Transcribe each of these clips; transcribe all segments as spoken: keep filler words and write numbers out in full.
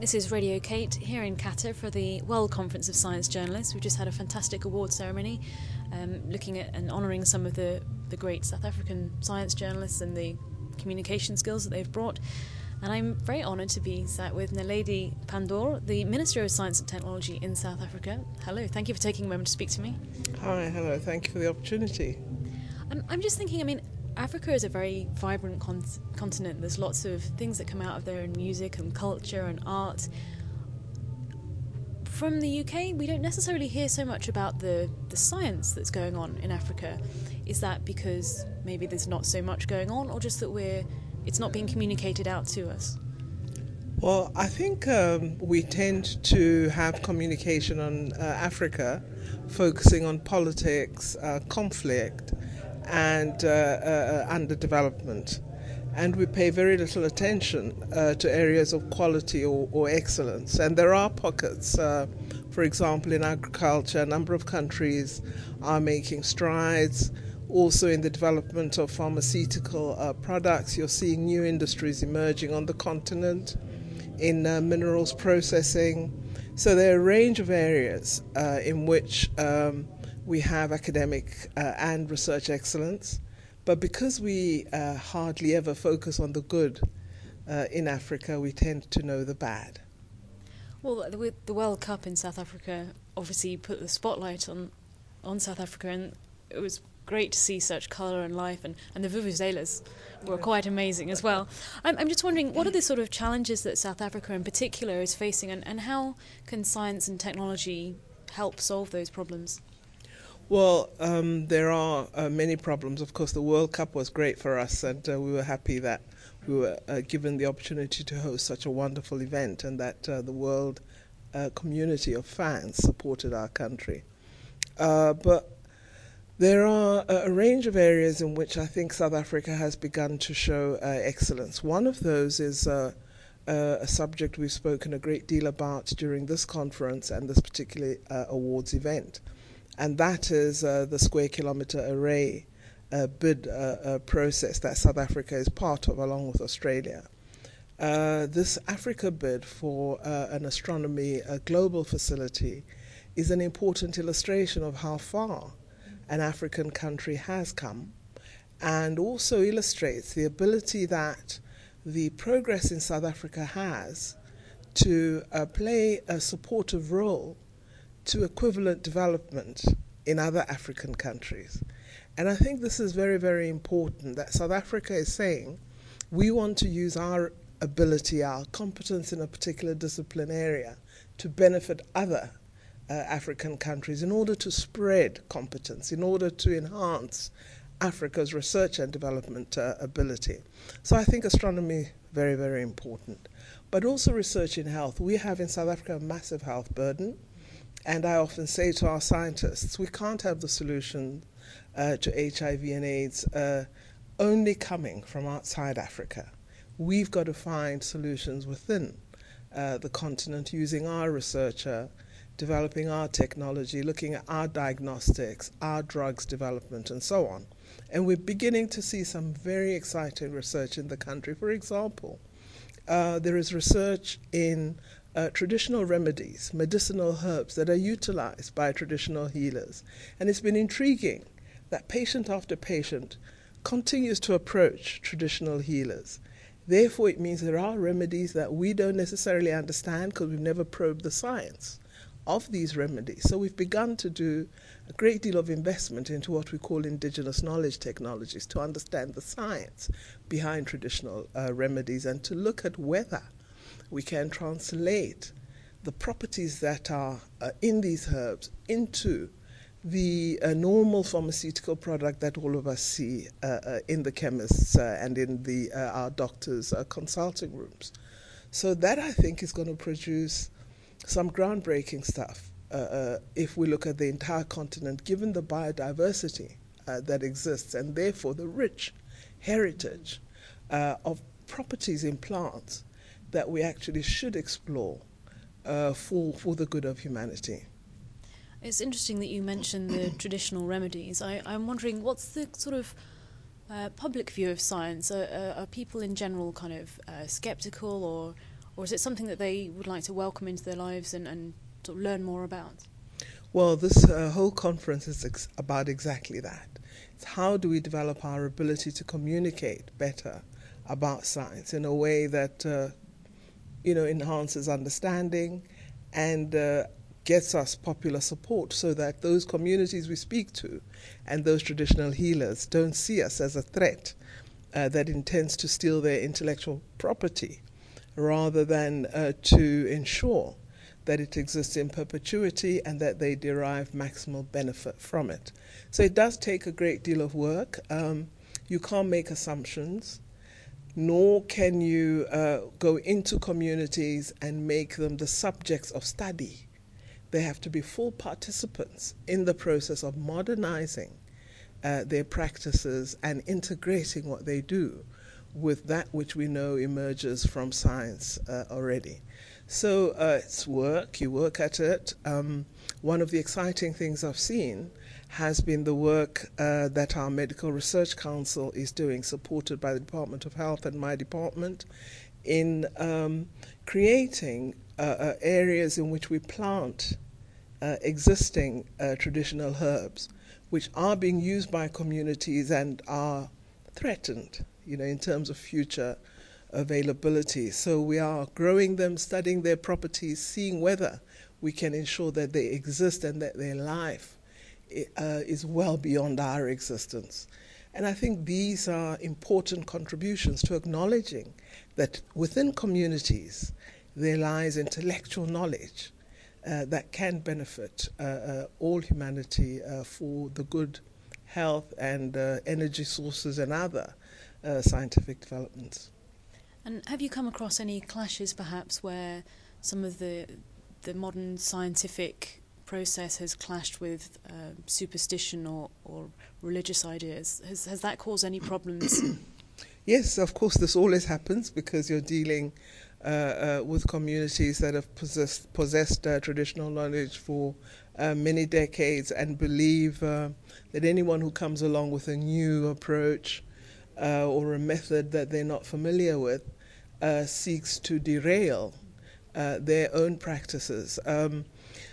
This is Radio Kate here in Qatar for the World Conference of Science Journalists. We've just had a fantastic award ceremony um, looking at and honouring some of the, the great South African science journalists and the communication skills that they've brought. And I'm very honoured to be sat with Naledi Pandor, the Minister of Science and Technology in South Africa. Hello, thank you for taking a moment to speak to me. Hi, hello, thank you for the opportunity. I'm, I'm just thinking, I mean, Africa is a very vibrant con- continent. There's lots of things that come out of there in music and culture and art. From the U K, we don't necessarily hear so much about the, the science that's going on in Africa. Is that because maybe there's not so much going on, or just that we're it's not being communicated out to us? Well, I think um, we tend to have communication on uh, Africa, focusing on politics, uh, conflict, and uh, uh, underdevelopment. And we pay very little attention uh, to areas of quality or, or excellence. And there are pockets. Uh, for example, in agriculture, a number of countries are making strides. Also in the development of pharmaceutical uh, products, you're seeing new industries emerging on the continent, in uh, minerals processing. So there are a range of areas uh, in which um, we have academic uh, and research excellence. But because we uh, hardly ever focus on the good uh, in Africa, we tend to know the bad. Well, the, the World Cup in South Africa obviously put the spotlight on, on South Africa, and it was great to see such colour and life, and, and the vuvuzelas were quite amazing as well. I'm, I'm just wondering, what are the sort of challenges that South Africa in particular is facing, and, and how can science and technology help solve those problems? Well, um, there are uh, many problems. Of course, the World Cup was great for us, and uh, we were happy that we were uh, given the opportunity to host such a wonderful event, and that uh, the world uh, community of fans supported our country. Uh, but there are a range of areas in which I think South Africa has begun to show uh, excellence. One of those is uh, uh, a subject we've spoken a great deal about during this conference and this particular uh, awards event. And that is uh, the Square Kilometre Array uh, bid uh, uh, process that South Africa is part of, along with Australia. Uh, this Africa bid for uh, an astronomy uh, global facility is an important illustration of how far an African country has come, and also illustrates the ability that the progress in South Africa has to uh, play a supportive role to equivalent development in other African countries. And I think this is very, very important, that South Africa is saying we want to use our ability, our competence in a particular discipline area to benefit other uh, African countries in order to spread competence, in order to enhance Africa's research and development uh, ability. So I think astronomy, very, very important. But also research in health. We have in South Africa a massive health burden. And I often say to our scientists, we can't have the solution uh, to H I V and AIDS uh, only coming from outside Africa. We've got to find solutions within uh, the continent, using our research, uh, developing our technology, looking at our diagnostics, our drugs development, and so on. And we're beginning to see some very exciting research in the country. For example, uh, there is research in Uh, traditional remedies, medicinal herbs that are utilized by traditional healers. And it's been intriguing that patient after patient continues to approach traditional healers. Therefore, it means there are remedies that we don't necessarily understand because we've never probed the science of these remedies. So we've begun to do a great deal of investment into what we call indigenous knowledge technologies to understand the science behind traditional uh, remedies, and to look at whether we can translate the properties that are uh, in these herbs into the uh, normal pharmaceutical product that all of us see uh, uh, in the chemists uh, and in the uh, our doctors' uh, consulting rooms. So that, I think, is going to produce some groundbreaking stuff uh, uh, if we look at the entire continent, given the biodiversity uh, that exists, and therefore the rich heritage uh, of properties in plants that we actually should explore uh, for, for the good of humanity. It's interesting that you mentioned the traditional remedies. I, I'm wondering, what's the sort of uh, public view of science? Are, are, are people in general kind of uh, sceptical, or or is it something that they would like to welcome into their lives and, and sort of learn more about? Well, this uh, whole conference is ex- about exactly that. It's how do we develop our ability to communicate better about science in a way that uh, you know, enhances understanding and uh, gets us popular support, so that those communities we speak to and those traditional healers don't see us as a threat uh, that intends to steal their intellectual property, rather than uh, to ensure that it exists in perpetuity and that they derive maximal benefit from it. So it does take a great deal of work. Um, you can't make assumptions, nor can you uh, go into communities and make them the subjects of study. They have to be full participants in the process of modernizing uh, their practices and integrating what they do with that which we know emerges from science uh, already. So uh, it's work, you work at it. Um, one of the exciting things I've seen has been the work uh, that our Medical Research Council is doing, supported by the Department of Health and my department, in um, creating uh, uh, areas in which we plant uh, existing uh, traditional herbs, which are being used by communities and are threatened, you know, in terms of future availability. So we are growing them, studying their properties, seeing whether we can ensure that they exist and that their life uh, is well beyond our existence. And I think these are important contributions to acknowledging that within communities there lies intellectual knowledge uh, that can benefit uh, uh, all humanity uh, for the good health and uh, energy sources and other uh, scientific developments. And have you come across any clashes, perhaps, where some of the the modern scientific process has clashed with uh, superstition or, or religious ideas? Has has that caused any problems? Yes, of course, this always happens because you're dealing uh, uh, with communities that have possessed, possessed uh, traditional knowledge for uh, many decades and believe uh, that anyone who comes along with a new approach uh, or a method that they're not familiar with uh, seeks to derail uh, their own practices. Um,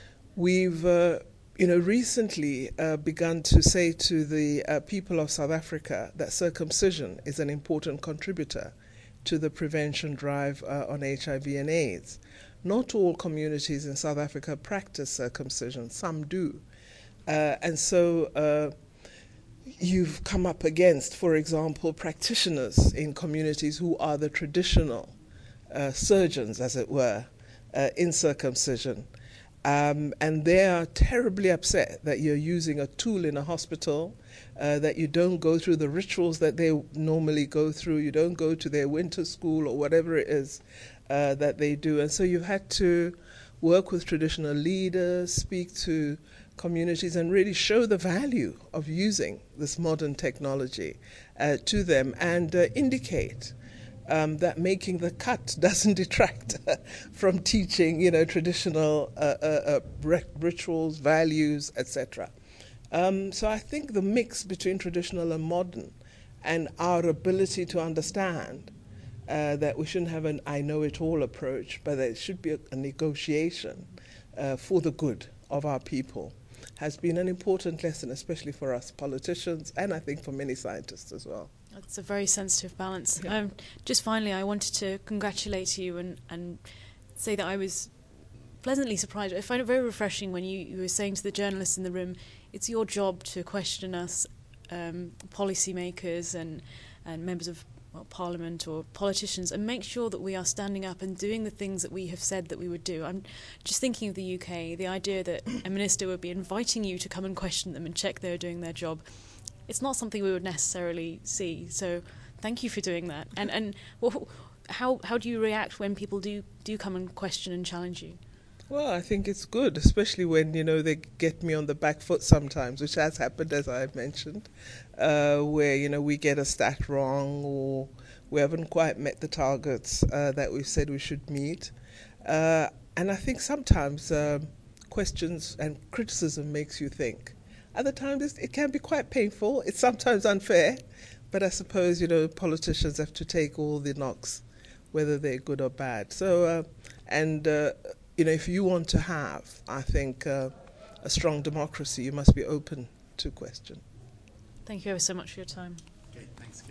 we've uh, you know, recently uh, begun to say to the uh, people of South Africa that circumcision is an important contributor to the prevention drive uh, on H I V and AIDS. Not all communities in South Africa practice circumcision, some do. Uh, and so uh, you've come up against, for example, practitioners in communities who are the traditional uh, surgeons, as it were, uh, in circumcision. Um, and they are terribly upset that you're using a tool in a hospital, uh, that you don't go through the rituals that they normally go through, you don't go to their winter school or whatever it is uh, that they do. And so you've had to work with traditional leaders, speak to communities, and really show the value of using this modern technology uh, to them, and uh, indicate Um, that making the cut doesn't detract from teaching, you know, traditional uh, uh, uh, rituals, values, et cetera. Um, so I think the mix between traditional and modern, and our ability to understand uh, that we shouldn't have an I know it all approach, but that it should be a, a negotiation uh, for the good of our people, has been an important lesson, especially for us politicians, and I think for many scientists as well. It's a very sensitive balance. Yeah. Um, just finally, I wanted to congratulate you and, and say that I was pleasantly surprised. I find it very refreshing when you, you were saying to the journalists in the room, it's your job to question us, um, policymakers and, and members of well, Parliament or politicians, and make sure that we are standing up and doing the things that we have said that we would do. I'm just thinking of the U K, the idea that a minister would be inviting you to come and question them and check they're doing their job. It's not something we would necessarily see. So thank you for doing that. And and well, how how do you react when people do, do come and question and challenge you? Well, I think it's good, especially when, you know, they get me on the back foot sometimes, which has happened, as I mentioned, uh, where, you know, we get a stat wrong or we haven't quite met the targets uh, that we've said we should meet. Uh, and I think sometimes um, questions and criticism makes you think. Other times it can be quite painful. It's sometimes unfair, but I suppose, you know, politicians have to take all the knocks whether they're good or bad. So, uh, and uh, you know, if you want to have, I think, uh, a strong democracy, you must be open to question. Thank you ever so much for your time.